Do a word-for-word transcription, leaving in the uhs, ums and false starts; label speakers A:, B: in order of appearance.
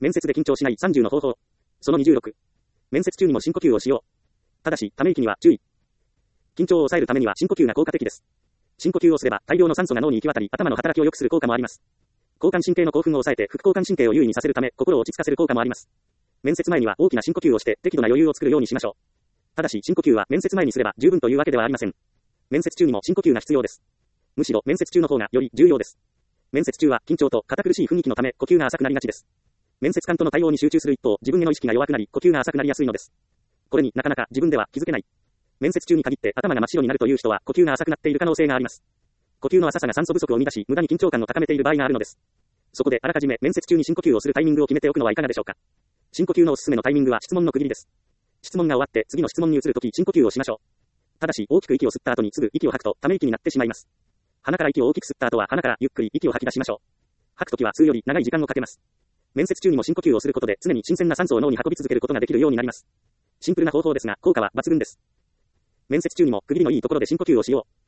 A: 面接で緊張しないさんじゅうの方法。そのにじゅうろく。面接中にも深呼吸をしよう。ただし、ため息には注意。緊張を抑えるためには深呼吸が効果的です。深呼吸をすれば大量の酸素が脳に行き渡り、頭の働きを良くする効果もあります。交感神経の興奮を抑えて副交感神経を優位にさせるため、心を落ち着かせる効果もあります。面接前には大きな深呼吸をして適度な余裕を作るようにしましょう。ただし、深呼吸は面接前にすれば十分というわけではありません。面接中にも深呼吸が必要です。むしろ面接中の方がより重要です。面接中は緊張と堅苦しい雰囲気のため呼吸が浅くなりがちです。面接官との対応に集中する一方、自分への意識が弱くなり呼吸が浅くなりやすいのです。これになかなか自分では気づけない。面接中に限って頭が真っ白になるという人は呼吸が浅くなっている可能性があります。呼吸の浅さが酸素不足を生み出し、無駄に緊張感を高めている場合があるのです。そこであらかじめ面接中に深呼吸をするタイミングを決めておくのはいかがでしょうか。深呼吸のおすすめのタイミングは質問の区切りです。質問が終わって次の質問に移るとき深呼吸をしましょう。ただし大きく息を吸った後にすぐ息を吐くとため息になってしまいます。鼻から息を大きく吸った後は鼻からゆっくり息を吐き出しましょう。吐くときは吸うより長い時間をかけます。面接中にも深呼吸をすることで常に新鮮な酸素を脳に運び続けることができるようになります。シンプルな方法ですが効果は抜群です。面接中にも区切りのいいところで深呼吸をしよう。